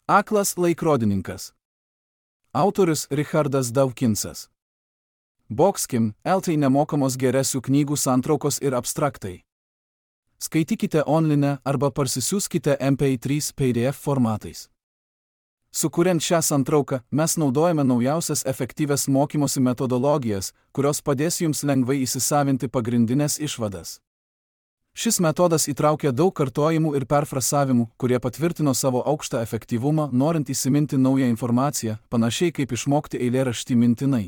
Aklas laikrodininkas. Autorius Richardas Dawkinsas. Boxkim, LT nemokamos geresių knygų santraukos ir abstraktai. Skaitykite online arba parsisiųskite MP3 PDF formatais. Sukuriant šią santrauką, mes naudojame naujausias efektyvias mokymosi metodologijas, kurios padės jums lengvai įsisavinti pagrindinės išvadas. Šis metodas įtraukia daug kartojimų ir perfrasavimų, kurie patvirtino savo aukštą efektyvumą, norint įsiminti naują informaciją, panašiai kaip išmokti eilėraštį mintinai.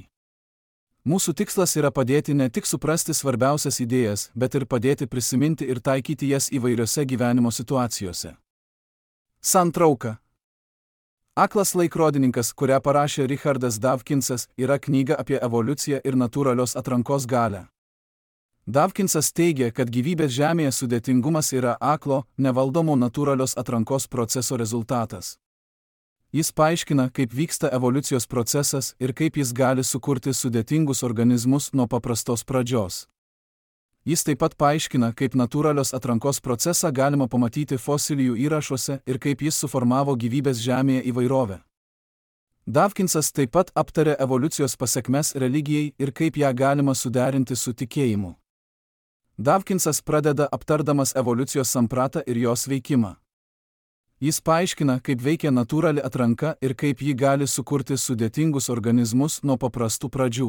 Mūsų tikslas yra padėti ne tik suprasti svarbiausias idėjas, bet ir padėti prisiminti ir taikyti jas įvairiose gyvenimo situacijose. Santrauka. Aklas laikrodininkas, kurią parašė Richardas Dawkinsas, yra knyga apie evoliuciją ir natūralios atrankos galią. Dawkinsas teigia, kad gyvybės Žemėje sudėtingumas yra aklo, nevaldomo natūralios atrankos proceso rezultatas. Jis paaiškina, kaip vyksta evoliucijos procesas ir kaip jis gali sukurti sudėtingus organizmus nuo paprastos pradžios. Jis taip pat paaiškina, kaip natūralios atrankos procesą galima pamatyti fosilijų įrašuose ir kaip jis suformavo gyvybės Žemėje įvairovę. Dawkinsas taip pat aptarė evoliucijos pasekmes religijai ir kaip ją galima suderinti su tikėjimu. Dawkinsas pradeda aptardamas evoliucijos sampratą ir jos veikimą. Jis paaiškina, kaip veikia natūrali atranka ir kaip ji gali sukurti sudėtingus organizmus nuo paprastų pradžių.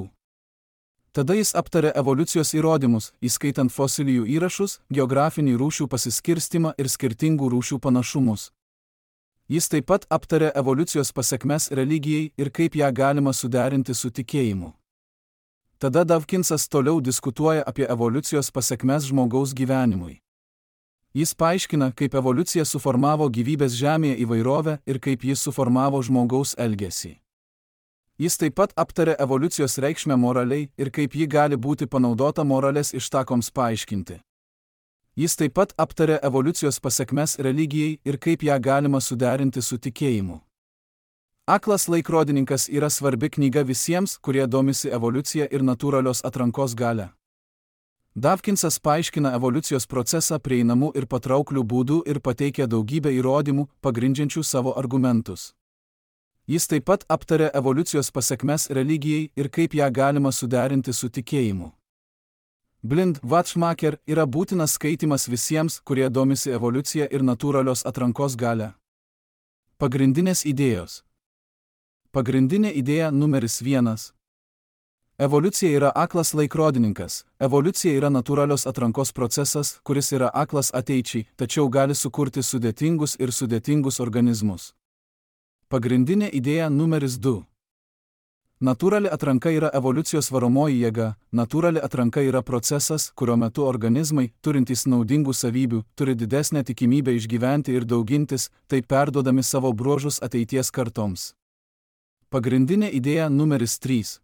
Tada jis aptarė evoliucijos įrodymus, įskaitant fosilijų įrašus, geografinį rūšių pasiskirstimą ir skirtingų rūšių panašumus. Jis taip pat aptarė evoliucijos pasekmes religijai ir kaip ją galima suderinti su tikėjimu. Tada Dawkinsas toliau diskutuoja apie evoliucijos pasekmes žmogaus gyvenimui. Jis paaiškina, kaip evoliucija suformavo gyvybės Žemėje įvairovę ir kaip jis suformavo žmogaus elgesį. Jis taip pat aptarė evoliucijos reikšmę moraliai ir kaip ji gali būti panaudota moralės ištakoms paaiškinti. Jis taip pat aptarė evoliucijos pasekmes religijai ir kaip ją galima suderinti su tikėjimu. Aklas laikrodininkas yra svarbi knyga visiems, kurie domisi evoliucija ir natūralios atrankos galia. Dawkinsas paaiškina evoliucijos procesą prieinamų ir patrauklių būdų ir pateikia daugybę įrodymų, pagrindžiančių savo argumentus. Jis taip pat aptarė evoliucijos pasekmes religijai ir kaip ją galima suderinti su tikėjimu. Blind Watchmaker yra būtinas skaitymas visiems, kurie domisi evoliucija ir natūralios atrankos galia. Pagrindinės idėjos. Pagrindinė idėja numeris 1. Evoliucija yra aklas laikrodininkas. Evoliucija yra natūralios atrankos procesas, kuris yra aklas ateičiai, tačiau gali sukurti sudėtingus organizmus. Pagrindinė idėja numeris 2. Natūrali atranka yra evoliucijos varomoji jėga. Natūrali atranka yra procesas, kurio metu organizmai, turintys naudingų savybių, turi didesnę tikimybę išgyventi ir daugintis, taip perduodami savo bruožus ateities kartoms. Pagrindinė idėja numeris 3.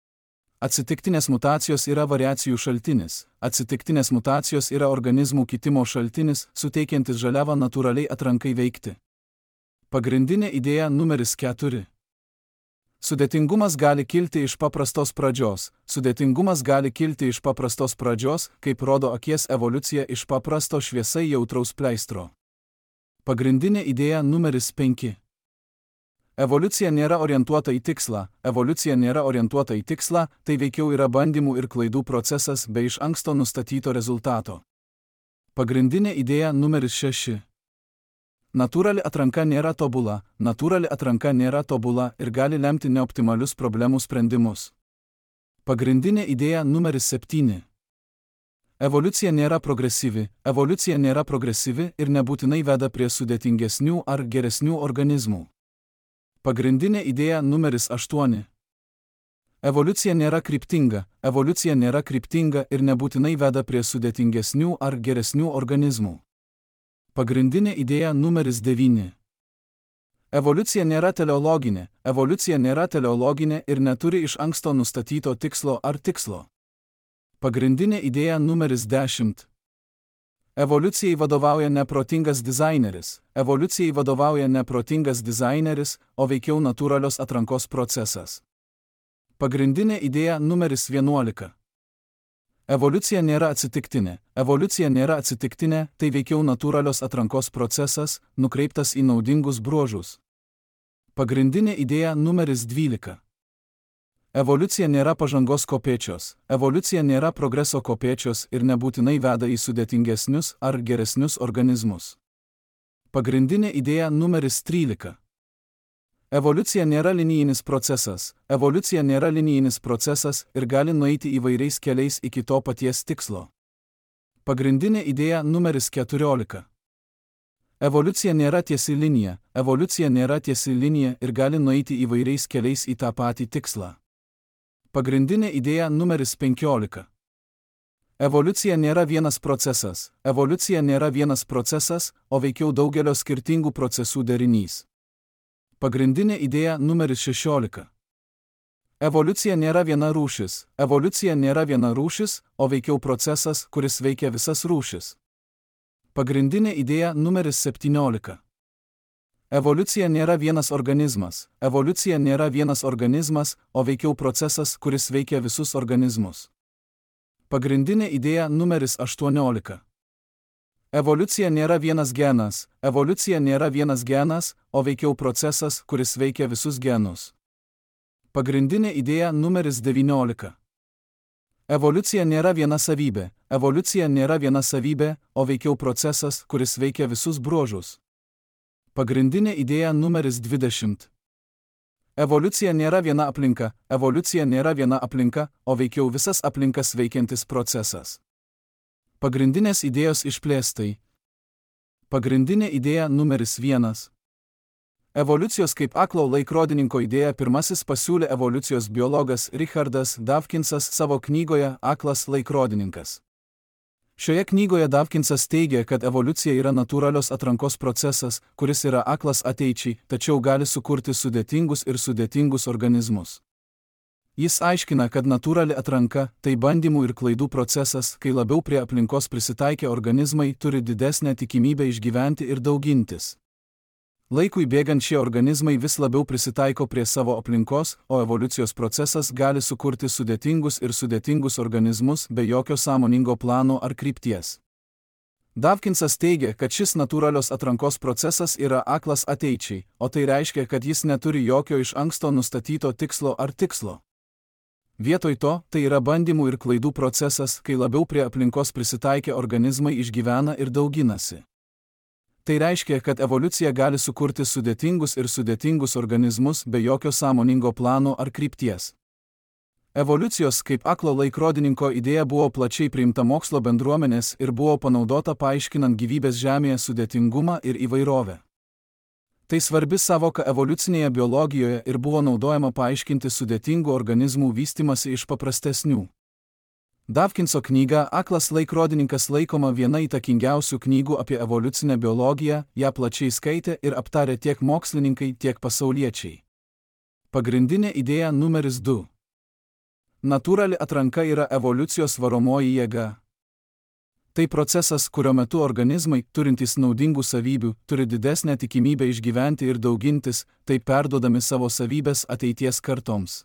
Atsitiktinės mutacijos yra variacijų šaltinis. Atsitiktinės mutacijos yra organizmų kitimo šaltinis, suteikiantis žaliavą natūraliai atrankai veikti. Pagrindinė idėja numeris 4. Sudėtingumas gali kilti iš paprastos pradžios. Sudėtingumas gali kilti iš paprastos pradžios, kaip rodo akies evoliucija iš paprasto šviesai jautraus pleistro. Pagrindinė idėja numeris 5. Evoliucija nėra orientuota į tikslą. Evoliucija nėra orientuota į tikslą, tai veikiau yra bandymų ir klaidų procesas be iš anksto nustatyto rezultato. Pagrindinė idėja numeris 6. Natūrali atranka nėra tobula. Natūrali atranka nėra tobula ir gali lemti neoptimalius problemų sprendimus. Pagrindinė idėja numeris 7. Evoliucija nėra progresyvi. Evoliucija nėra progresyvi ir nebūtinai veda prie sudėtingesnių ar geresnių organizmų. Pagrindinė idėja numeris 8. Evoliucija nėra kryptinga. Evoliucija nėra kryptinga ir nebūtinai veda prie sudėtingesnių ar geresnių organizmų. Pagrindinė idėja numeris 9. Evoliucija nėra teleologinė. Evoliucija nėra teleologinė ir neturi iš anksto nustatyto tikslo ar tikslo. Pagrindinė idėja numeris 10. Evoliucijai vadovauja neprotingas dizaineris. Evoliucijai vadovauja neprotingas dizaineris, o veikiau natūralios atrankos procesas. Pagrindinė idėja numeris 11. Evoliucija nėra atsitiktinė. Evoliucija nėra atsitiktinė, tai veikiau natūralios atrankos procesas, nukreiptas į naudingus bruožus. Pagrindinė idėja numeris 12. Evoliucija nėra pažangos kopėčios, evoliucija nėra progreso kopėčios ir nebūtinai veda į sudėtingesnius ar geresnius organizmus. Pagrindinė idėja numeris 13. Evoliucija nėra linijinis procesas, evoliucija nėra linijinis procesas ir gali nueiti įvairiais keliais iki to paties tikslo. Pagrindinė idėja numeris 14. Evoliucija nėra tiesi linija, evoliucija nėra tiesi linija ir gali nueiti įvairiais keliais į tą patį tikslą. Pagrindinė idėja numeris 15. Evoliucija nėra vienas procesas, evoliucija nėra vienas procesas, o veikiau daugelio skirtingų procesų derinys. Pagrindinė idėja numeris 16. Evoliucija nėra viena rūšis, evoliucija nėra viena rūšis, o veikiau procesas, kuris veikia visas rūšis. Pagrindinė idėja numeris 17. Evoliucija nėra vienas organizmas, evoliucija nėra vienas organizmas, o veikiau procesas, kuris veikia visus organizmus. Pagrindinė idėja numeris 18. Evoliucija nėra vienas genas, evoliucija nėra vienas genas, o veikiau procesas, kuris veikia visus genus. Pagrindinė idėja numeris 19. Evoliucija nėra viena savybė, evoliucija nėra viena savybė, o veikiau procesas, kuris veikia visus bruožus. Pagrindinė idėja numeris 20. Evoliucija nėra viena aplinka, evoliucija nėra viena aplinka, o veikiau visas aplinkas veikiantis procesas. Pagrindinės idėjos išplėstai. Pagrindinė idėja numeris 1. Evoliucijos kaip aklo laikrodininko idėją pirmasis pasiūlė evoliucijos biologas Richardas Dawkinsas savo knygoje Aklas laikrodininkas. Šioje knygoje Dawkinsas teigia, kad evoliucija yra natūralios atrankos procesas, kuris yra aklas ateičiai, tačiau gali sukurti sudėtingus organizmus. Jis aiškina, kad natūrali atranka – tai bandymų ir klaidų procesas, kai labiau prie aplinkos prisitaikę organizmai turi didesnę tikimybę išgyventi ir daugintis. Laikui bėgant šie organizmai vis labiau prisitaiko prie savo aplinkos, o evoliucijos procesas gali sukurti sudėtingus organizmus be jokio sąmoningo plano ar krypties. Dawkinsas teigia, kad šis natūralios atrankos procesas yra aklas ateičiai, o tai reiškia, kad jis neturi jokio iš anksto nustatyto tikslo ar tikslo. Vietoj to, tai yra bandymų ir klaidų procesas, kai labiau prie aplinkos prisitaikę organizmai išgyvena ir dauginasi. Tai reiškia, kad evoliucija gali sukurti sudėtingus organizmus be jokio sąmoningo plano ar krypties. Evoliucijos kaip aklo laikrodininko idėja buvo plačiai priimta mokslo bendruomenės ir buvo panaudota paaiškinant gyvybės Žemėje sudėtingumą ir įvairovę. Tai svarbi savoka evoliucinėje biologijoje ir buvo naudojama paaiškinti sudėtingų organizmų vystymąsi iš paprastesnių. Dawkinso knyga Aklas laikrodininkas laikoma viena įtakingiausių knygų apie evoliucinę biologiją, ją plačiai skaitė ir aptarė tiek mokslininkai, tiek pasauliečiai. Pagrindinė idėja numeris 2. Natūrali atranka yra evoliucijos varomoji jėga. Tai procesas, kurio metu organizmai, turintys naudingų savybių, turi didesnę tikimybę išgyventi ir daugintis, taip perduodami savo savybės ateities kartoms.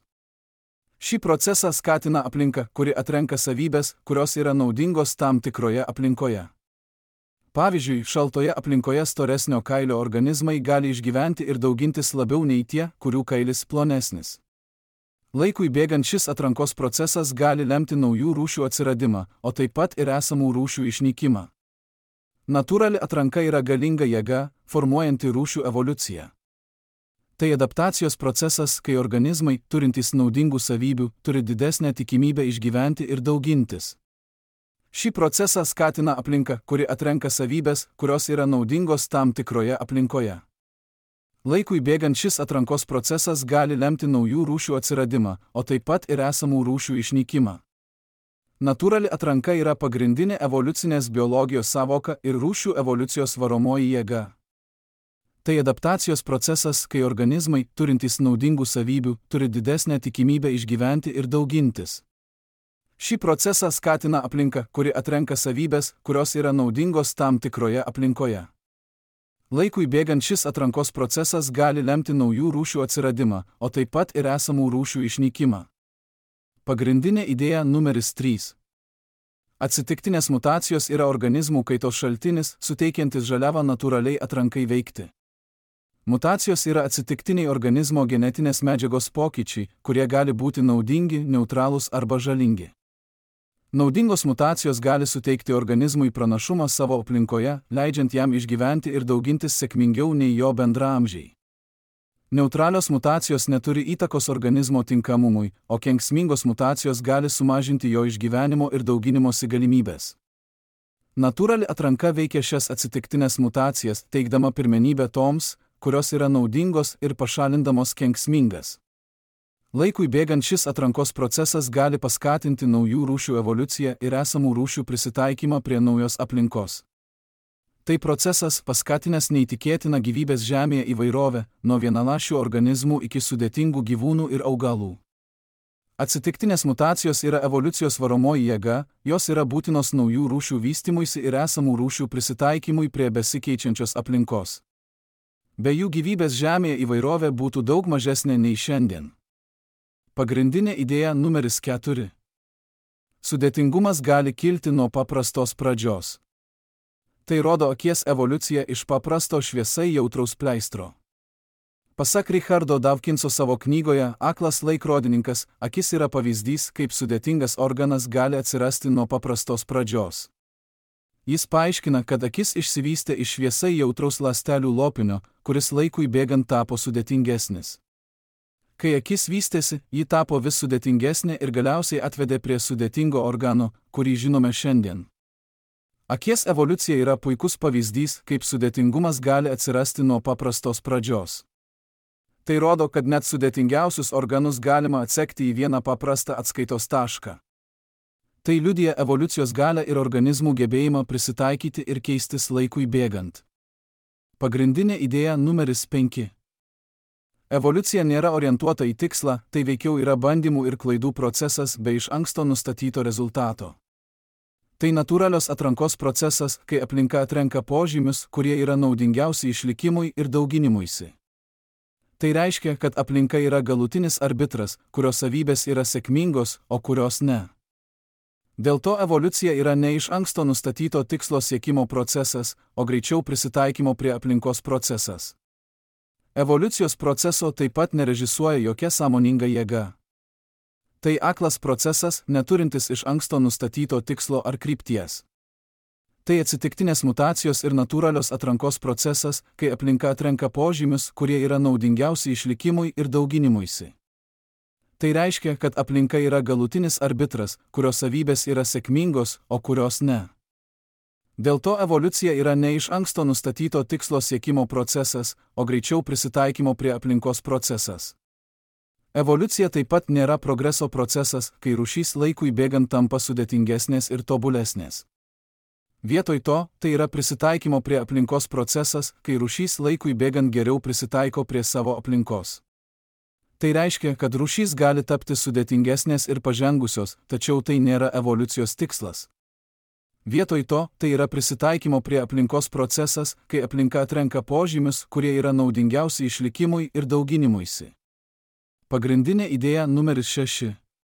Šį procesą skatina aplinka, kuri atrenka savybės, kurios yra naudingos tam tikroje aplinkoje. Pavyzdžiui, šaltoje aplinkoje storesnio kailio organizmai gali išgyventi ir daugintis labiau nei tie, kurių kailis plonesnis. Laikui bėgant šis atrankos procesas gali lemti naujų rūšių atsiradimą, o taip pat ir esamų rūšių išnykimą. Natūrali atranka yra galinga jėga, formuojanti rūšių evoliuciją. Tai adaptacijos procesas, kai organizmai, turintys naudingų savybių, turi didesnę tikimybę išgyventi ir daugintis. Šį procesą skatina aplinka, kuri atrenka savybės, kurios yra naudingos tam tikroje aplinkoje. Laikui bėgant šis atrankos procesas gali lemti naujų rūšių atsiradimą, o taip pat ir esamų rūšių išnykimą. Natūrali atranka yra pagrindinė evoliucinės biologijos savoka ir rūšių evoliucijos varomoji jėga. Tai adaptacijos procesas, kai organizmai, turintys naudingų savybių, turi didesnę tikimybę išgyventi ir daugintis. Šį procesą skatina aplinka, kuri atrenka savybės, kurios yra naudingos tam tikroje aplinkoje. Laikui bėgant šis atrankos procesas gali lemti naujų rūšių atsiradimą, o taip pat ir esamų rūšių išnykimą. Pagrindinė idėja numeris 3. Atsitiktinės mutacijos yra organizmų kaitos šaltinis, suteikiantis žaliavą natūraliai atrankai veikti. Mutacijos yra atsitiktiniai organizmo genetinės medžiagos pokyčiai, kurie gali būti naudingi, neutralūs arba žalingi. Naudingos mutacijos gali suteikti organizmui pranašumą savo aplinkoje, leidžiant jam išgyventi ir daugintis sėkmingiau nei jo bendraamžiai. Neutralios mutacijos neturi įtakos organizmo tinkamumui, o kenksmingos mutacijos gali sumažinti jo išgyvenimo ir dauginimosi galimybės. Natūrali atranka veikia šias atsitiktinės mutacijas, teikdama pirmenybę toms, kurios yra naudingos ir pašalindamos kenksmingas. Laikui bėgant šis atrankos procesas gali paskatinti naujų rūšių evoliuciją ir esamų rūšių prisitaikymą prie naujos aplinkos. Tai procesas paskatinęs neįtikėtiną gyvybės Žemėje įvairovę, nuo vienaląsčių organizmų iki sudėtingų gyvūnų ir augalų. Atsitiktinės mutacijos yra evoliucijos varomoji jėga, jos yra būtinos naujų rūšių vystymuisi ir esamų rūšių prisitaikymui prie besikeičiančios aplinkos. Be jų gyvybės Žemėje įvairovė būtų daug mažesnė nei šiandien. Pagrindinė idėja numeris 4. Sudėtingumas gali kilti nuo paprastos pradžios. Tai rodo akies evoliucija iš paprasto šviesai jautraus pleistro. Pasak Richardo Dawkinso savo knygoje Aklas laikrodininkas, akis yra pavyzdys, kaip sudėtingas organas gali atsirasti nuo paprastos pradžios. Jis paaiškina, kad akis išsivystė iš šviesai jautraus ląstelių lopinio, kuris laikui bėgant tapo sudėtingesnis. Kai akis vystėsi, ji tapo vis sudėtingesnė ir galiausiai atvedė prie sudėtingo organo, kurį žinome šiandien. Akies evoliucija yra puikus pavyzdys, kaip sudėtingumas gali atsirasti nuo paprastos pradžios. Tai rodo, kad net sudėtingiausius organus galima atsekti į vieną paprastą atskaitos tašką. Tai liudija evoliucijos galią ir organizmų gebėjimą prisitaikyti ir keistis laikui bėgant. Pagrindinė idėja numeris 5. Evoliucija nėra orientuota į tikslą, tai veikiau yra bandymų ir klaidų procesas be iš anksto nustatyto rezultato. Tai natūralios atrankos procesas, kai aplinka atrenka požymius, kurie yra naudingiausi išlikimui ir dauginimuisi. Tai reiškia, kad aplinka yra galutinis arbitras, kurios savybės yra sėkmingos, o kurios ne. Dėl to evoliucija yra ne iš anksto nustatyto tikslo siekimo procesas, o greičiau prisitaikymo prie aplinkos procesas. Evoliucijos proceso taip pat nerežisuoja jokia sąmoninga jėga. Tai aklas procesas, neturintis iš anksto nustatyto tikslo ar krypties. Tai atsitiktinės mutacijos ir natūralios atrankos procesas, kai aplinka atrenka požymius, kurie yra naudingiausi išlikimui ir dauginimuisi. Tai reiškia, kad aplinka yra galutinis arbitras, kurios savybės yra sėkmingos, o kurios ne. Dėl to evoliucija yra ne iš anksto nustatyto tikslo siekimo procesas, o greičiau prisitaikymo prie aplinkos procesas. Evoliucija taip pat nėra progreso procesas, kai rūšys laikui bėgant tampa sudėtingesnės ir tobulesnės. Vietoj to, tai yra prisitaikymo prie aplinkos procesas, kai rūšys laikui bėgant geriau prisitaiko prie savo aplinkos. Tai reiškia, kad rūšys gali tapti sudėtingesnės ir pažengusios, tačiau tai nėra evoliucijos tikslas. Vietoj to, tai yra prisitaikymo prie aplinkos procesas, kai aplinka atrenka požymius, kurie yra naudingiausi išlikimui ir dauginimuisi. Pagrindinė idėja numeris 6.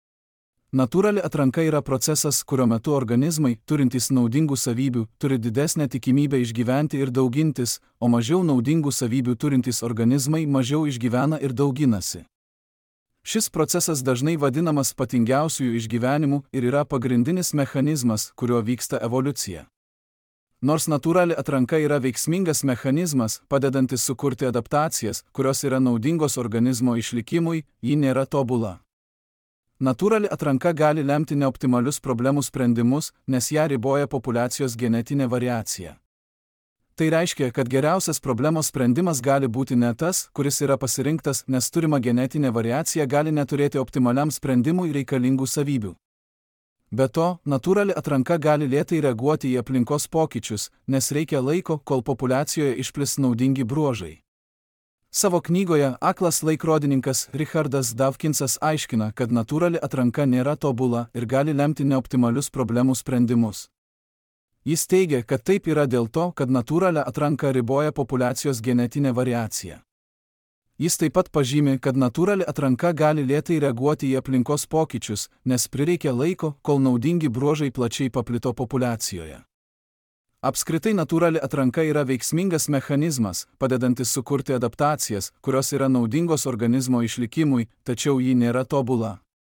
Natūrali atranka yra procesas, kurio metu organizmai, turintys naudingų savybių, turi didesnę tikimybę išgyventi ir daugintis, o mažiau naudingų savybių turintys organizmai mažiau išgyvena ir dauginasi. Šis procesas dažnai vadinamas patingiausiųjų išgyvenimu ir yra pagrindinis mechanizmas, kuriuo vyksta evoliucija. Nors natūrali atranka yra veiksmingas mechanizmas, padedantis sukurti adaptacijas, kurios yra naudingos organizmo išlikimui, ji nėra tobula. Natūrali atranka gali lemti neoptimalius problemų sprendimus, nes ją riboja populiacijos genetinė variacija. Tai reiškia, kad geriausias problemos sprendimas gali būti ne tas, kuris yra pasirinktas, nes turima genetinė variacija gali neturėti optimaliam sprendimui reikalingų savybių. Be to, natūrali atranka gali lėtai reaguoti į aplinkos pokyčius, nes reikia laiko, kol populiacijoje išplis naudingi bruožai. Savo knygoje Aklas laikrodininkas Richardas Dawkinsas aiškina, kad natūrali atranka nėra tobula ir gali lemti neoptimalius problemų sprendimus. Jis teigia, kad taip yra dėl to, kad natūralią atranką riboja populiacijos genetinė variacija. Jis taip pat pažymi, kad natūrali atranka gali lėtai reaguoti į aplinkos pokyčius, nes prireikia laiko, kol naudingi bruožai plačiai paplito populiacijoje. Apskritai natūrali atranka yra veiksmingas mechanizmas, padedantis sukurti adaptacijas, kurios yra naudingos organizmo išlikimui, tačiau ji nėra tobula.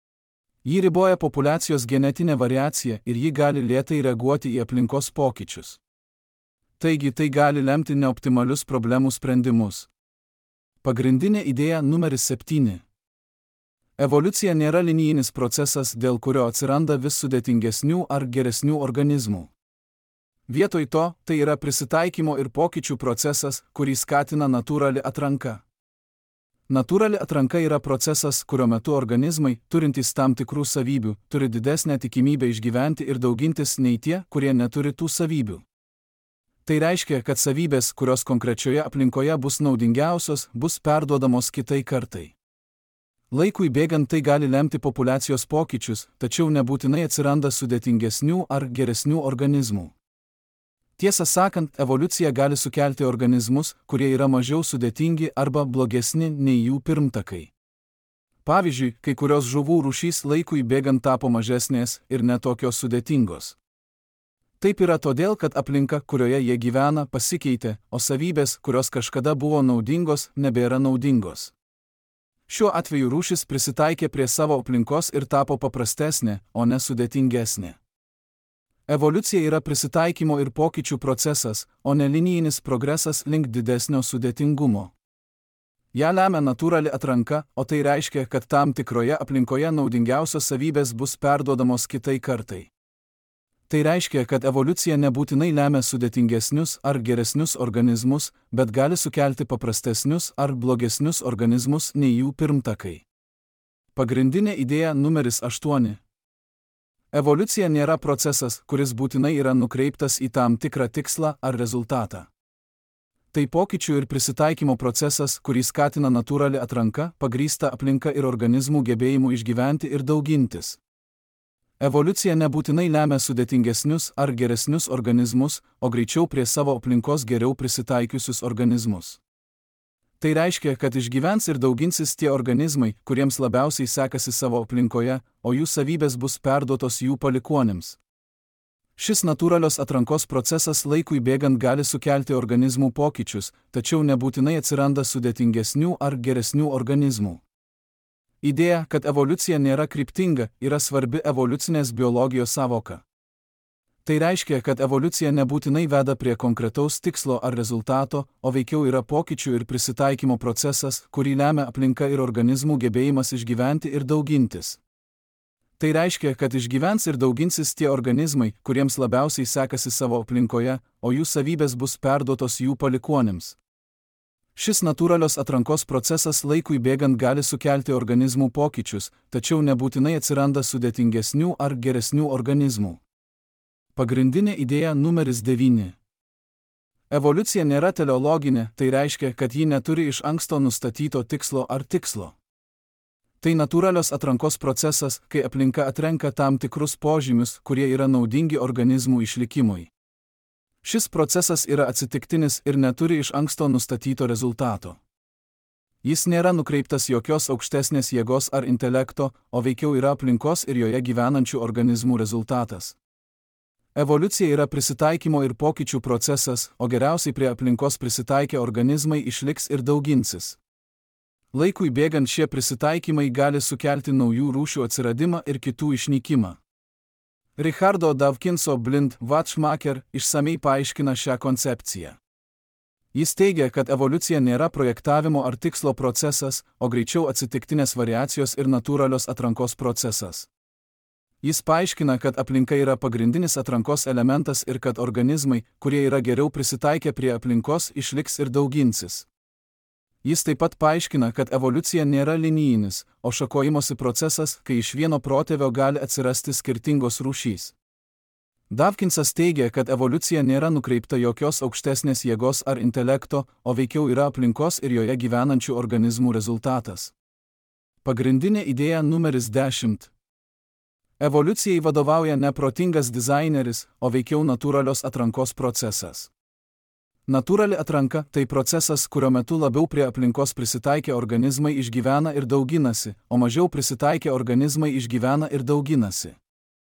Ji riboja populiacijos genetinę variaciją ir ji gali lėtai reaguoti į aplinkos pokyčius. Taigi tai gali lemti neoptimalius problemų sprendimus. Pagrindinė idėja numeris 7. Evoliucija nėra linijinis procesas, dėl kurio atsiranda vis sudėtingesnių ar geresnių organizmų. Vietoj to, tai yra prisitaikymo ir pokyčių procesas, kurį skatina natūrali atranka. Natūrali atranka yra procesas, kurio metu organizmai, turintys tam tikrų savybių, turi didesnę tikimybę išgyventi ir daugintis nei tie, kurie neturi tų savybių. Tai reiškia, kad savybės, kurios konkrečioje aplinkoje bus naudingiausios, bus perduodamos kitai kartai. Laikui bėgant tai gali lemti populiacijos pokyčius, tačiau nebūtinai atsiranda sudėtingesnių ar geresnių organizmų. Tiesą sakant, evoliucija gali sukelti organizmus, kurie yra mažiau sudėtingi arba blogesni nei jų pirmtakai. Pavyzdžiui, kai kurios žuvų rūšys laikui bėgant tapo mažesnės ir netokios sudėtingos. Taip yra todėl, kad aplinka, kurioje jie gyvena, pasikeitė, o savybės, kurios kažkada buvo naudingos, nebėra naudingos. Šiuo atveju rūšis prisitaikė prie savo aplinkos ir tapo paprastesnė, o ne sudėtingesnė. Evoliucija yra prisitaikymo ir pokyčių procesas, o ne linijinis progresas link didesnio sudėtingumo. Ja lemia natūrali atranka, o tai reiškia, kad tam tikroje aplinkoje naudingiausios savybės bus perduodamos kitai kartai. Tai reiškia, kad evoliucija nebūtinai lemia sudėtingesnius ar geresnius organizmus, bet gali sukelti paprastesnius ar blogesnius organizmus nei jų pirmtakai. Pagrindinė idėja numeris 8. Evoliucija nėra procesas, kuris būtinai yra nukreiptas į tam tikrą tikslą ar rezultatą. Tai pokyčių ir prisitaikymo procesas, kurį skatina natūrali atranka, pagrįsta aplinka ir organizmų gebėjimu išgyventi ir daugintis. Evoliucija nebūtinai lemia sudėtingesnius ar geresnius organizmus, o greičiau prie savo aplinkos geriau prisitaikiusius organizmus. Tai reiškia, kad išgyvens ir dauginsis tie organizmai, kuriems labiausiai sekasi savo aplinkoje, o jų savybės bus perduotos jų palikuonims. Šis natūralios atrankos procesas laikui bėgant gali sukelti organizmų pokyčius, tačiau nebūtinai atsiranda sudėtingesnių ar geresnių organizmų. Idėja, kad evoliucija nėra kryptinga, yra svarbi evoliucinės biologijos sąvoka. Tai reiškia, kad evoliucija nebūtinai veda prie konkretaus tikslo ar rezultato, o veikiau yra pokyčių ir prisitaikymo procesas, kurį lemia aplinka ir organizmų gebėjimas išgyventi ir daugintis. Tai reiškia, kad išgyvens ir dauginsis tie organizmai, kuriems labiausiai sekasi savo aplinkoje, o jų savybės bus perduotos jų palikuonims. Šis natūralios atrankos procesas laikui bėgant gali sukelti organizmų pokyčius, tačiau nebūtinai atsiranda sudėtingesnių ar geresnių organizmų. Pagrindinė idėja numeris 9. Evoliucija nėra teleologinė, tai reiškia, kad ji neturi iš anksto nustatyto tikslo ar tikslo. Tai natūralios atrankos procesas, kai aplinka atrenka tam tikrus požymius, kurie yra naudingi organizmų išlikimui. Šis procesas yra atsitiktinis ir neturi iš anksto nustatyto rezultato. Jis nėra nukreiptas jokios aukštesnės jėgos ar intelekto, o veikiau yra aplinkos ir joje gyvenančių organizmų rezultatas. Evoliucija yra prisitaikymo ir pokyčių procesas, o geriausiai prie aplinkos prisitaikę organizmai išliks ir dauginsis. Laikui bėgant šie prisitaikymai gali sukelti naujų rūšių atsiradimą ir kitų išnykimą. Richardo Dawkinso Blind Watchmaker išsamei paaiškina šią koncepciją. Jis teigia, kad evoliucija nėra projektavimo ar tikslo procesas, o greičiau atsitiktinės variacijos ir natūralios atrankos procesas. Jis paaiškina, kad aplinka yra pagrindinis atrankos elementas ir kad organizmai, kurie yra geriau prisitaikę prie aplinkos, išliks ir dauginsis. Jis taip pat paaiškina, kad evoliucija nėra linijinis, o šakojimosi procesas, kai iš vieno protėvio gali atsirasti skirtingos rūšys. Dawkinsas teigia, kad evoliucija nėra nukreipta jokios aukštesnės jėgos ar intelekto, o veikiau yra aplinkos ir joje gyvenančių organizmų rezultatas. Pagrindinė idėja numeris 10. Evoliucijai vadovauja ne protingas dizaineris, o veikiau natūralios atrankos procesas. Natūrali atranka – tai procesas, kurio metu labiau prie aplinkos prisitaikę organizmai išgyvena ir dauginasi, o mažiau prisitaikę organizmai išgyvena ir dauginasi.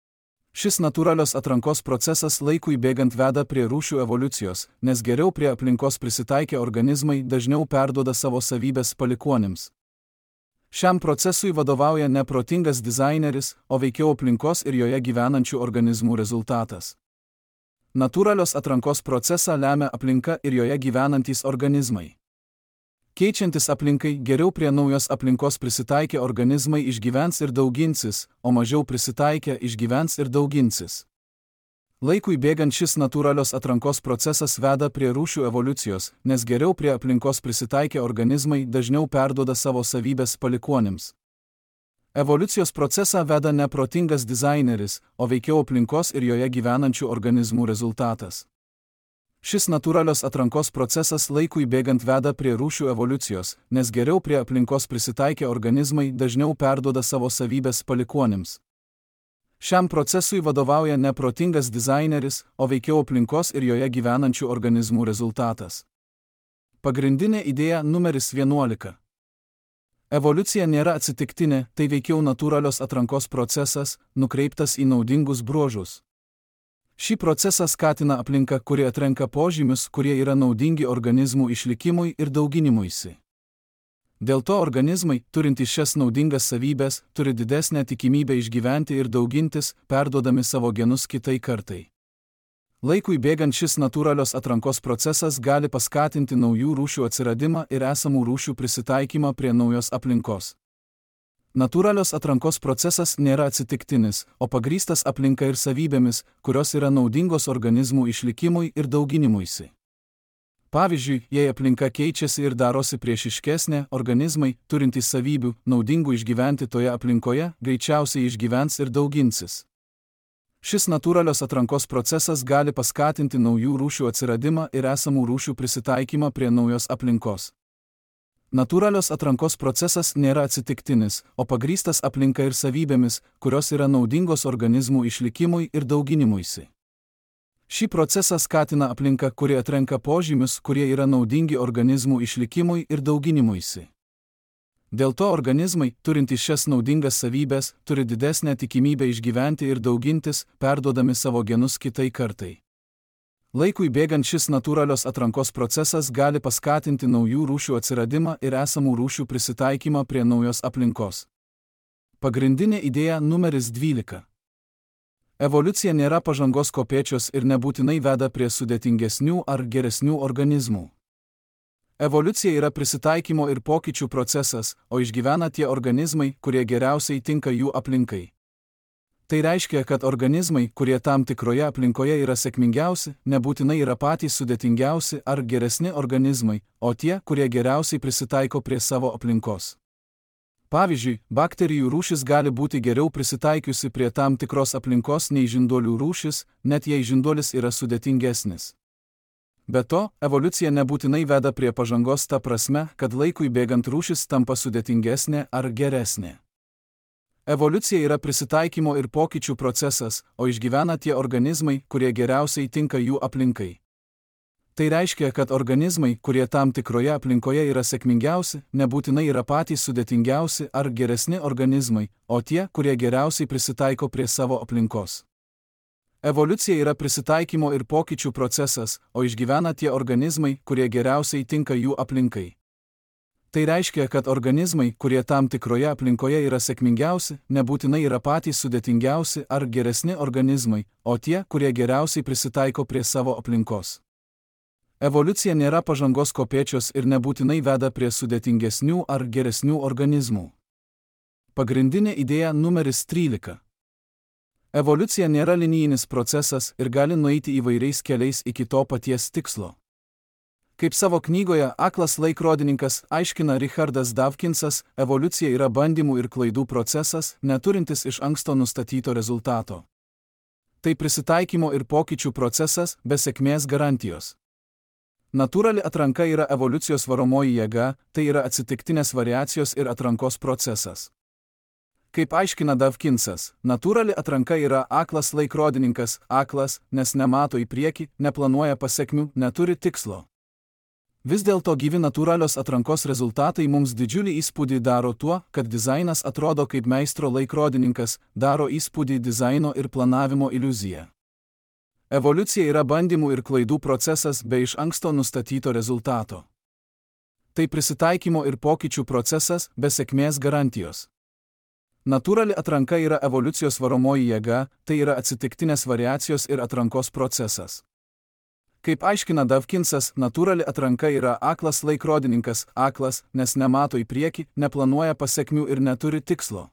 Šis natūralios atrankos procesas laikui bėgant veda prie rūšių evoliucijos, nes geriau prie aplinkos prisitaikę organizmai dažniau perduoda savo savybes palikuonims. Šiam procesui vadovauja ne protingas dizaineris, o veikiau aplinkos ir joje gyvenančių organizmų rezultatas. Natūralios atrankos procesą lemia aplinka ir joje gyvenantys organizmai. Keičiantis aplinkai, geriau prie naujos aplinkos prisitaikę organizmai išgyvens ir dauginsis, o mažiau prisitaikę išgyvens ir dauginsis. Laikui bėgant šis natūralios atrankos procesas veda prie rūšių evoliucijos, nes geriau prie aplinkos prisitaikę organizmai dažniau perduoda savo savybes palikuonims. Evoliucijos procesą veda ne protingas dizaineris, o veikiau aplinkos ir joje gyvenančių organizmų rezultatas. Šis natūralios atrankos procesas laikui bėgant veda prie rūšių evoliucijos, nes geriau prie aplinkos prisitaikę organizmai dažniau perduoda savo savybes palikuonims. Šiam procesui vadovauja ne protingas dizaineris, o veikiau aplinkos ir joje gyvenančių organizmų rezultatas. Pagrindinė idėja numeris 11. Evoliucija nėra atsitiktinė, tai veikiau natūralios atrankos procesas, nukreiptas į naudingus bruožus. Šį procesą skatina aplinka, kuri atrenka požymius, kurie yra naudingi organizmų išlikimui ir dauginimuisi. Dėl to organizmai, turintys šias naudingas savybes, turi didesnę tikimybę išgyventi ir daugintis, perduodami savo genus kitai kartai. Laikui bėgant šis natūralios atrankos procesas gali paskatinti naujų rūšių atsiradimą ir esamų rūšių prisitaikymą prie naujos aplinkos. Natūralios atrankos procesas nėra atsitiktinis, o pagrįstas aplinka ir savybėmis, kurios yra naudingos organizmų išlikimui ir dauginimuisi. Pavyzdžiui, jei aplinka keičiasi ir darosi priešiškesnė, organizmai, turintys savybių, naudingų išgyventi toje aplinkoje, greičiausiai išgyvens ir dauginsis. Šis natūralios atrankos procesas gali paskatinti naujų rūšių atsiradimą ir esamų rūšių prisitaikymą prie naujos aplinkos. Natūralios atrankos procesas nėra atsitiktinis, o pagrįstas aplinka ir savybėmis, kurios yra naudingos organizmų išlikimui ir dauginimuisi. Šį procesą skatina aplinka, kuri atrenka požymius, kurie yra naudingi organizmų išlikimui ir dauginimuisi. Dėl to organizmai, turintys šias naudingas savybes, turi didesnę tikimybę išgyventi ir daugintis, perduodami savo genus kitai kartai. Laikui bėgant šis natūralios atrankos procesas gali paskatinti naujų rūšių atsiradimą ir esamų rūšių prisitaikymą prie naujos aplinkos. Pagrindinė idėja numeris 12. Evoliucija nėra pažangos kopėčios ir nebūtinai veda prie sudėtingesnių ar geresnių organizmų. Evoliucija yra prisitaikymo ir pokyčių procesas, o išgyvena tie organizmai, kurie geriausiai tinka jų aplinkai. Tai reiškia, kad organizmai, kurie tam tikroje aplinkoje yra sėkmingiausi, nebūtinai yra patys sudėtingiausi ar geresni organizmai, o tie, kurie geriausiai prisitaiko prie savo aplinkos. Pavyzdžiui, bakterijų rūšis gali būti geriau prisitaikiusi prie tam tikros aplinkos nei žinduolių rūšis, net jei žinduolis yra sudėtingesnis. Be to, evoliucija nebūtinai veda prie pažangos ta prasme, kad laikui bėgant rūšis tampa sudėtingesnė ar geresnė. Evoliucija yra prisitaikymo ir pokyčių procesas, o išgyvena tie organizmai, kurie geriausiai tinka jų aplinkai. Tai reiškia, kad organizmai, kurie tam tikroje aplinkoje yra sėkmingiausi, nebūtinai yra patys sudėtingiausi ar geresni organizmai, o tie, kurie geriausiai prisitaiko prie savo aplinkos. Evoliucija yra prisitaikymo ir pokyčių procesas, o išgyvena tie organizmai, kurie geriausiai tinka jų aplinkai. Tai reiškia, kad organizmai, kurie tam tikroje aplinkoje yra sėkmingiausi, nebūtinai yra patys sudėtingiausi ar geresni organizmai, o tie, kurie geriausiai prisitaiko prie savo aplinkos. Evoliucija nėra pažangos kopėčios ir nebūtinai veda prie sudėtingesnių ar geresnių organizmų. Pagrindinė idėja numeris 13. Evoliucija nėra linijinis procesas ir gali nueiti įvairiais keliais iki to paties tikslo. Kaip savo knygoje Aklas laikrodininkas aiškina Richardas Dawkinsas, evoliucija yra bandymų ir klaidų procesas, neturintis iš anksto nustatyto rezultato. Tai prisitaikymo ir pokyčių procesas be sėkmės garantijos. Natūrali atranka yra evoliucijos varomoji jėga, tai yra atsitiktinės variacijos ir atrankos procesas. Kaip aiškina Dawkinsas, natūrali atranka yra aklas laikrodininkas, aklas, nes nemato į priekį, neplanuoja pasekmių, neturi tikslo. Vis dėlto gyvi natūralios atrankos rezultatai mums didžiulį įspūdį daro tuo, kad dizainas atrodo kaip meistro laikrodininkas, daro įspūdį dizaino ir planavimo iliuziją. Evoliucija yra bandymų ir klaidų procesas be iš anksto nustatyto rezultato. Tai prisitaikymo ir pokyčių procesas be sėkmės garantijos. Natūrali atranka yra evoliucijos varomoji jėga, tai yra atsitiktinės variacijos ir atrankos procesas. Kaip aiškina Dawkinsas, natūrali atranka yra aklas laikrodininkas, aklas, nes nemato į priekį, neplanuoja pasekmių ir neturi tikslo.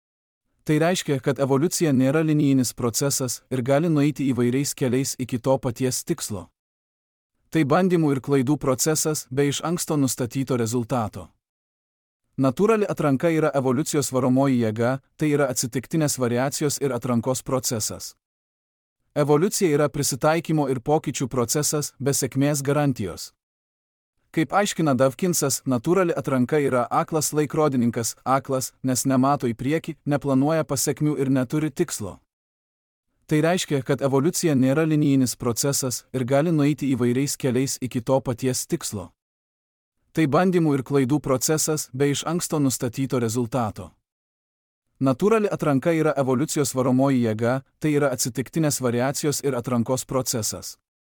Tai reiškia, kad evoliucija nėra linijinis procesas ir gali nueiti įvairiais keliais iki to paties tikslo. Tai bandymų ir klaidų procesas be iš anksto nustatyto rezultato. Natūrali atranka yra evoliucijos varomoji jėga, tai yra atsitiktinės variacijos ir atrankos procesas. Evoliucija yra prisitaikymo ir pokyčių procesas be sėkmės garantijos. Kaip aiškina Dawkinsas, natūrali atranka yra aklas laikrodininkas, aklas, nes nemato į priekį, neplanuoja pasekmių ir neturi tikslo. Tai reiškia, kad evoliucija nėra linijinis procesas ir gali nueiti įvairiais keliais iki to paties tikslo. Tai bandymų ir klaidų procesas be iš anksto nustatyto rezultato. Natūrali atranka yra evoliucijos varomoji jėga, tai yra atsitiktinės variacijos ir atrankos procesas.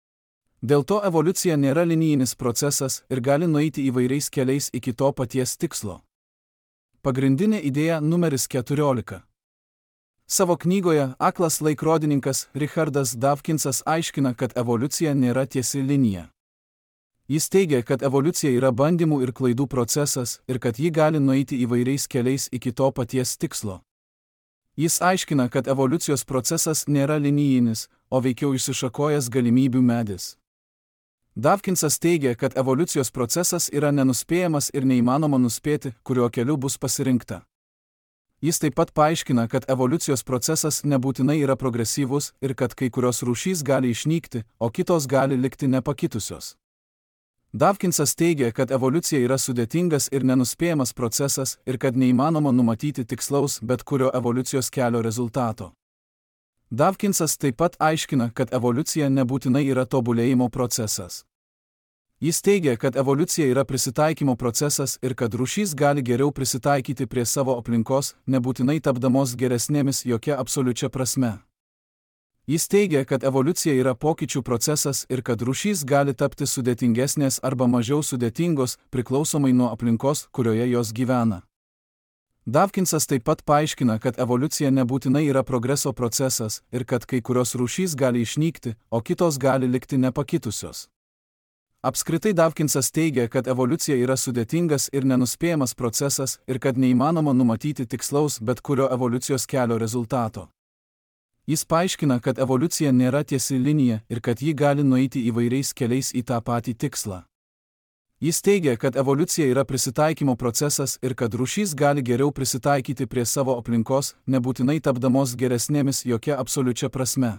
Dėl to evoliucija nėra linijinis procesas ir gali nueiti įvairiais keliais iki to paties tikslo. Pagrindinė idėja numeris 14. Savo knygoje Aklas laikrodininkas Richardas Dawkinsas aiškina, kad evoliucija nėra tiesi linija. Jis teigia, kad evoliucija yra bandymų ir klaidų procesas ir kad ji gali nueiti įvairiais keliais iki to paties tikslo. Jis aiškina, kad evoliucijos procesas nėra linijinis, o veikiau išsišakojęs galimybių medis. Dawkinsas teigia, kad evoliucijos procesas yra nenuspėjamas ir neįmanoma nuspėti, kuriuo keliu bus pasirinkta. Jis taip pat paaiškina, kad evoliucijos procesas nebūtinai yra progresyvus ir kad kai kurios rūšys gali išnykti, o kitos gali likti nepakitusios. Dawkinsas teigia, kad evoliucija yra sudėtingas ir nenuspėjamas procesas ir kad neįmanoma numatyti tikslaus bet kurio evoliucijos kelio rezultato. Dawkinsas taip pat aiškina, kad evoliucija nebūtinai yra tobulėjimo procesas. Jis teigia, kad evoliucija yra prisitaikymo procesas ir kad rūšys gali geriau prisitaikyti prie savo aplinkos, nebūtinai tapdamos geresnėmis jokia absoliučia prasme. Jis teigia, kad evoliucija yra pokyčių procesas ir kad rūšys gali tapti sudėtingesnės arba mažiau sudėtingos, priklausomai nuo aplinkos, kurioje jos gyvena. Dawkinsas taip pat paaiškina, kad evoliucija nebūtinai yra progreso procesas ir kad kai kurios rūšys gali išnykti, o kitos gali likti nepakitusios. Apskritai Dawkinsas teigia, kad evoliucija yra sudėtingas ir nenuspėjamas procesas ir kad neįmanoma numatyti tikslaus bet kurio evoliucijos kelio rezultato. Jis paaiškina, kad evoliucija nėra tiesi linija ir kad ji gali nueiti įvairiais keliais į tą patį tikslą. Jis teigia, kad evoliucija yra prisitaikymo procesas ir kad rūšys gali geriau prisitaikyti prie savo aplinkos, nebūtinai tapdamos geresnėmis jokia absoliučia prasme.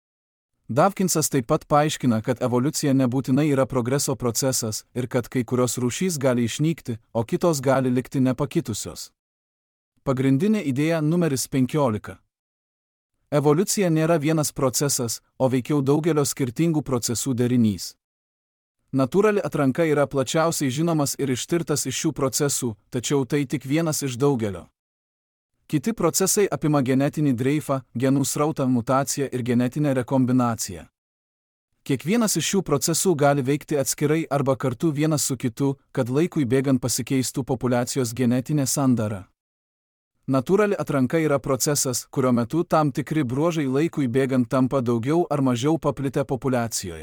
Dawkinsas taip pat paaiškina, kad evoliucija nebūtinai yra progreso procesas ir kad kai kurios rūšys gali išnykti, o kitos gali likti nepakitusios. Pagrindinė idėja numeris 15. Evoliucija nėra vienas procesas, o veikiau daugelio skirtingų procesų derinys. Natūrali atranka yra plačiausiai žinomas ir ištirtas iš šių procesų, tačiau tai tik vienas iš daugelio. Kiti procesai apima genetinį dreifą, genų srautą, mutaciją ir genetinę rekombinaciją. Kiekvienas iš šių procesų gali veikti atskirai arba kartu vienas su kitu, kad laikui bėgant pasikeistų populiacijos genetinė sandara. Natūrali atranka yra procesas, kurio metu tam tikri bruožai laikui bėgant tampa daugiau ar mažiau paplitę populiacijoje.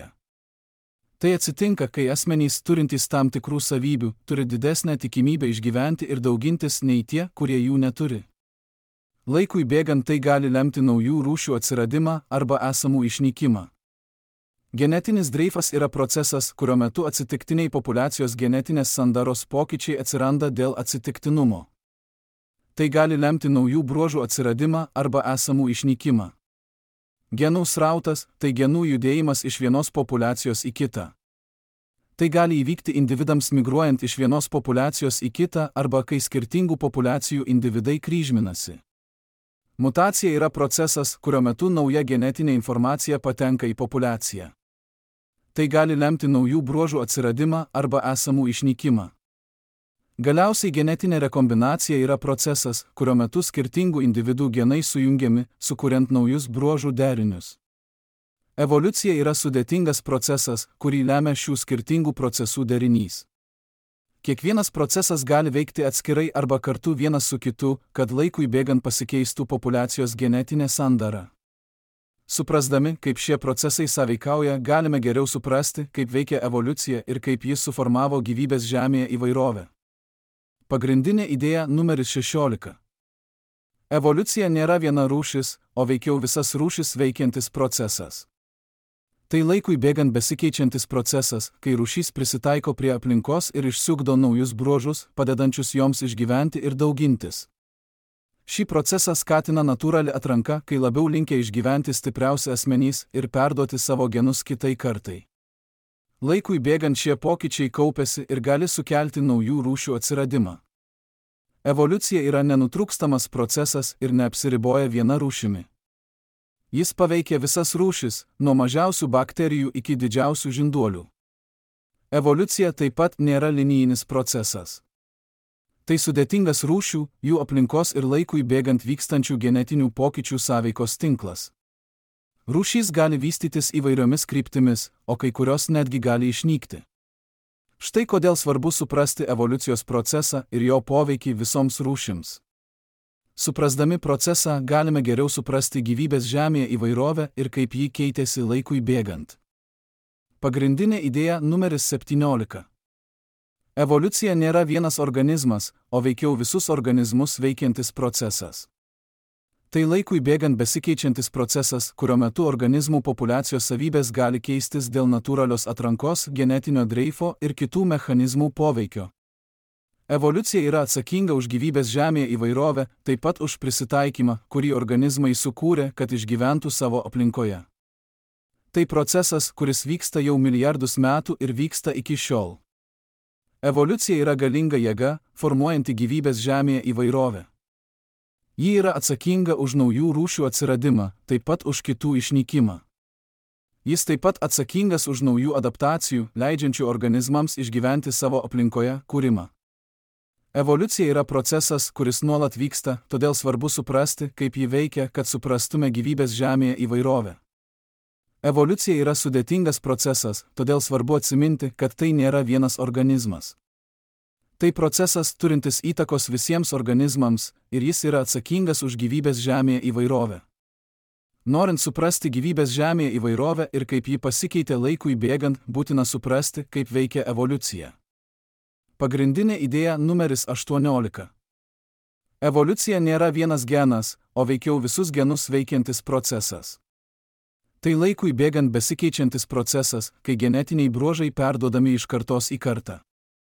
Tai atsitinka, kai asmenys turintys tam tikrų savybių turi didesnę tikimybę išgyventi ir daugintis nei tie, kurie jų neturi. Laikui bėgant tai gali lemti naujų rūšių atsiradimą arba esamų išnykimą. Genetinis dreifas yra procesas, kurio metu atsitiktiniai populiacijos genetinės sandaros pokyčiai atsiranda dėl atsitiktinumo. Tai gali lemti naujų bruožų atsiradimą arba esamų išnykimą. Genų srautas – tai genų judėjimas iš vienos populiacijos į kitą. Tai gali įvykti individams migruojant iš vienos populiacijos į kitą arba kai skirtingų populiacijų individai kryžminasi. Mutacija yra procesas, kurio metu nauja genetinė informacija patenka į populiaciją. Tai gali lemti naujų bruožų atsiradimą arba esamų išnykimą. Galiausiai genetinė rekombinacija yra procesas, kurio metu skirtingų individų genai sujungiami, sukuriant naujus bruožų derinius. Evoliucija yra sudėtingas procesas, kurį lemia šių skirtingų procesų derinys. Kiekvienas procesas gali veikti atskirai arba kartu vienas su kitu, kad laikui bėgant pasikeistų populiacijos genetinė sandara. Suprasdami, kaip šie procesai sąveikauja, galime geriau suprasti, kaip veikia evoliucija ir kaip jis suformavo gyvybės Žemėje įvairovę. Pagrindinė idėja numeris 16. Evoliucija nėra viena rūšis, o veikiau visas rūšis veikiantis procesas. Tai laikui bėgant besikeičiantis procesas, kai rūšys prisitaiko prie aplinkos ir išsiugdo naujus bruožus, padedančius joms išgyventi ir daugintis. Šį procesą skatina natūrali atranka, kai labiau linkę išgyventi stipriausi asmenys ir perduoti savo genus kitai kartai. Laikui bėgant šie pokyčiai kaupiasi ir gali sukelti naujų rūšių atsiradimą. Evoliucija yra nenutrūkstamas procesas ir neapsiriboja viena rūšimi. Jis paveikia visas rūšis, nuo mažiausių bakterijų iki didžiausių žinduolių. Evoliucija taip pat nėra linijinis procesas. Tai sudėtingas rūšių, jų aplinkos ir laikui bėgant vykstančių genetinių pokyčių sąveikos tinklas. Rūšys gali vystytis įvairiomis kryptimis, o kai kurios netgi gali išnykti. Štai kodėl svarbu suprasti evoliucijos procesą ir jo poveikį visoms rūšims. Suprasdami procesą galime geriau suprasti gyvybės Žemėje įvairovę ir kaip ji keitėsi laikui bėgant. Pagrindinė idėja numeris 17. Evoliucija nėra vienas organizmas, o veikiau visus organizmus veikiantis procesas. Tai laikui bėgant besikeičiantis procesas, kurio metu organizmų populiacijos savybės gali keistis dėl natūralios atrankos, genetinio dreifo ir kitų mechanizmų poveikio. Evoliucija yra atsakinga už gyvybės Žemėje įvairovę, taip pat už prisitaikymą, kurį organizmai sukūrė, kad išgyventų savo aplinkoje. Tai procesas, kuris vyksta jau milijardus metų ir vyksta iki šiol. Evoliucija yra galinga jėga, formuojanti gyvybės Žemėje įvairovę. Ji yra atsakinga už naujų rūšių atsiradimą, taip pat už kitų išnykimą. Jis taip pat atsakingas už naujų adaptacijų, leidžiančių organizmams išgyventi savo aplinkoje, kūrimą. Evoliucija yra procesas, kuris nuolat vyksta, todėl svarbu suprasti, kaip ji veikia, kad suprastume gyvybės Žemėje įvairovę. Evoliucija yra sudėtingas procesas, todėl svarbu atsiminti, kad tai nėra vienas organizmas. Tai procesas turintis įtakos visiems organizmams ir jis yra atsakingas už gyvybės Žemėje įvairovę. Norint suprasti gyvybės Žemėje įvairovę ir kaip ji pasikeitė laikui bėgant, būtina suprasti, kaip veikia evoliucija. Pagrindinė idėja numeris 18. Evoliucija nėra vienas genas, o veikiau visus genus veikiantis procesas. Tai laikui bėgant besikeičiantis procesas, kai genetiniai bruožai perduodami iš kartos į kartą.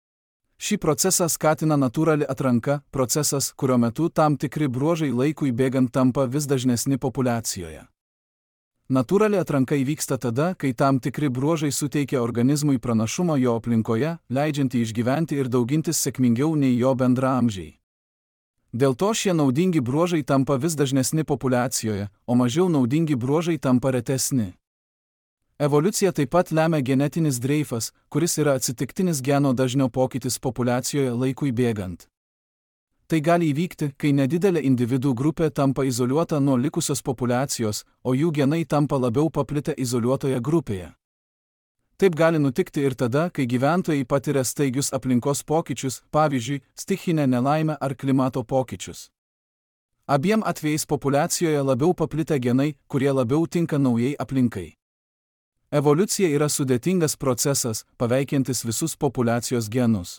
Šį procesą skatina natūrali atranka, procesas, kurio metu tam tikri bruožai laikui bėgant tampa vis dažnesni populiacijoje. Natūrali atranka įvyksta tada, kai tam tikri bruožai suteikia organizmui pranašumą jo aplinkoje, leidžiantį išgyventi ir daugintis sėkmingiau nei jo bendraamžiai. Dėl to šie naudingi bruožai tampa vis dažnesni populiacijoje, o mažiau naudingi bruožai tampa retesni. Evoliucija taip pat lemia genetinis dreifas, kuris yra atsitiktinis geno dažnio pokytis populiacijoje laikui bėgant. Tai gali įvykti, kai nedidelė individų grupė tampa izoliuota nuo likusios populiacijos, o jų genai tampa labiau paplitę izoliuotoje grupėje. Taip gali nutikti ir tada, kai gyventojai patiria staigius aplinkos pokyčius, pavyzdžiui, stichinę nelaimę ar klimato pokyčius. Abiem atvejais populiacijoje labiau paplitę genai, kurie labiau tinka naujai aplinkai. Evoliucija yra sudėtingas procesas, paveikiantis visus populiacijos genus.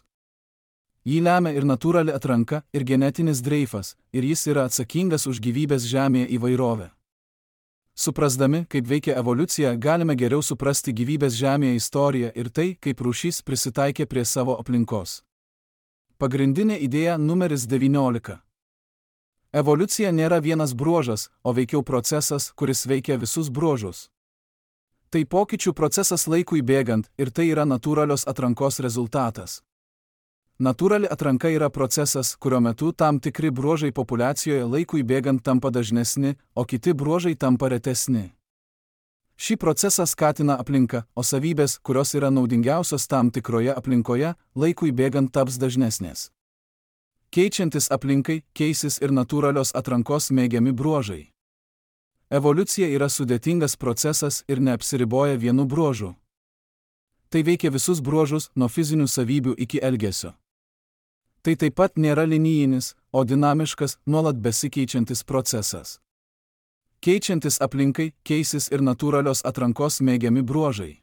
Jį lemia ir natūrali atranka, ir genetinis dreifas, ir jis yra atsakingas už gyvybės Žemėje įvairovę. Suprasdami, kaip veikia evoliucija, galime geriau suprasti gyvybės Žemėje istoriją ir tai, kaip rūšys prisitaikė prie savo aplinkos. Pagrindinė idėja numeris 19. Evoliucija nėra vienas bruožas, o veikiau procesas, kuris veikia visus bruožus. Tai pokyčių procesas laikui bėgant ir tai yra natūralios atrankos rezultatas. Natūrali atranka yra procesas, kurio metu tam tikri bruožai populiacijoje laikui bėgant tampa dažnesni, o kiti bruožai tampa retesni. Šį procesą skatina aplinka, o savybės, kurios yra naudingiausios tam tikroje aplinkoje, laikui bėgant taps dažnesnės. Keičiantis aplinkai, keisis ir natūralios atrankos mėgiami bruožai. Evoliucija yra sudėtingas procesas ir neapsiriboja vienu bruožu. Tai veikia visus bruožus, nuo fizinių savybių iki elgesio. Tai taip pat nėra linijinis, o dinamiškas, nuolat besikeičiantis procesas. Keičiantis aplinkai, keisis ir natūralios atrankos mėgiami bruožai.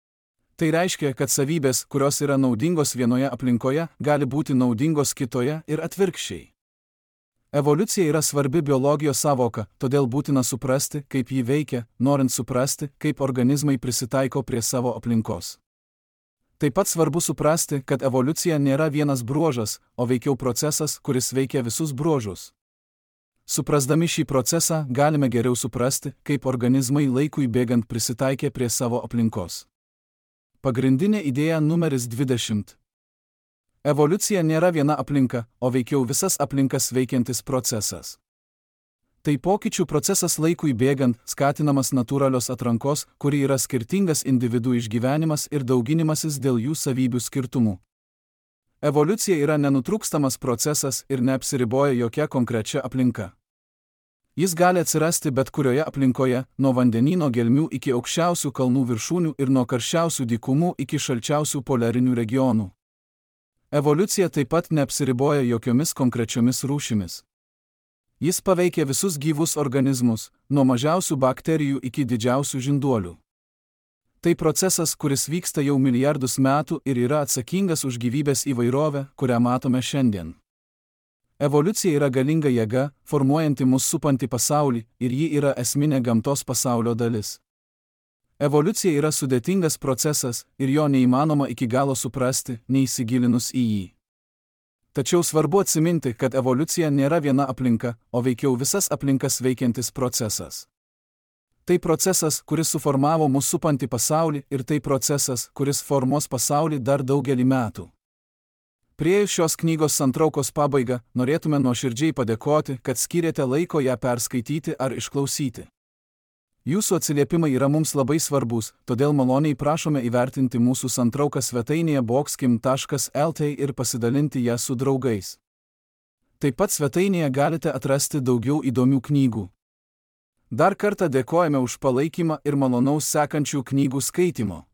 Tai reiškia, kad savybės, kurios yra naudingos vienoje aplinkoje, gali būti naudingos kitoje ir atvirkščiai. Evoliucija yra svarbi biologijos sąvoka, todėl būtina suprasti, kaip ji veikia, norint suprasti, kaip organizmai prisitaiko prie savo aplinkos. Taip pat svarbu suprasti, kad evoliucija nėra vienas bruožas, o veikiau procesas, kuris veikia visus bruožus. Suprasdami šį procesą, galime geriau suprasti, kaip organizmai laikui bėgant prisitaikė prie savo aplinkos. Pagrindinė idėja numeris 20. Evoliucija nėra viena aplinka, o veikiau visas aplinkas veikiantis procesas. Tai pokyčių procesas laikui bėgant, skatinamas natūralios atrankos, kuri yra skirtingas individų išgyvenimas ir dauginimasis dėl jų savybių skirtumų. Evoliucija yra nenutrūkstamas procesas ir neapsiriboja jokia konkrečia aplinka. Jis gali atsirasti bet kurioje aplinkoje, nuo vandenyno gelmių iki aukščiausių kalnų viršūnių ir nuo karščiausių dykumų iki šalčiausių polarinių regionų. Evoliucija taip pat neapsiriboja jokiomis konkrečiomis rūšimis. Jis paveikia visus gyvus organizmus, nuo mažiausių bakterijų iki didžiausių žinduolių. Tai procesas, kuris vyksta jau milijardus metų ir yra atsakingas už gyvybės įvairovę, kurią matome šiandien. Evoliucija yra galinga jėga, formuojanti mus supantį pasaulį, ir ji yra esminė gamtos pasaulio dalis. Evoliucija yra sudėtingas procesas ir jo neįmanoma iki galo suprasti, neįsigilinus į jį. Tačiau svarbu atsiminti, kad evoliucija nėra viena aplinka, o veikiau visas aplinkas veikiantis procesas. Tai procesas, kuris suformavo mūsų supantį pasaulį, ir tai procesas, kuris formuos pasaulį dar daugelį metų. Priėjus šios knygos santraukos pabaigą, norėtume nuoširdžiai padėkoti, kad skyrėte laiko ją perskaityti ar išklausyti. Jūsų atsiliepimai yra mums labai svarbus, todėl maloniai prašome įvertinti mūsų santrauką svetainėje boxkim.lt ir pasidalinti ją su draugais. Taip pat svetainėje galite atrasti daugiau įdomių knygų. Dar kartą dėkojame už palaikymą ir malonaus sekančių knygų skaitimo.